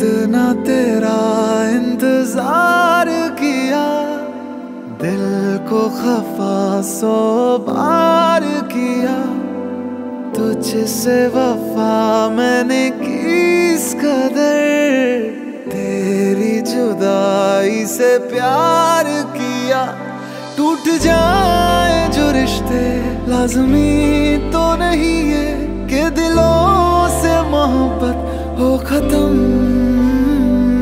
कितना तेरा इंतजार किया, दिल को खफा 100 बार किया। तुझसे वफा मैंने की इस कदर, तेरी जुदाई से प्यार किया। टूट जाए जो रिश्ते लाज़मी तो नहीं है कि दिलों से मोहब्बत हो खत्म।